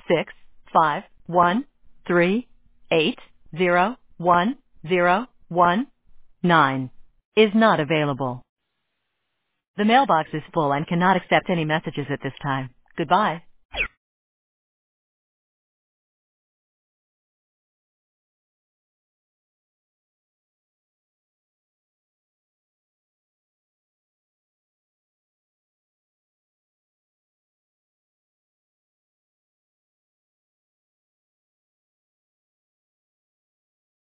651-380-1019 is not available. The mailbox is full and cannot accept any messages at this time. Goodbye.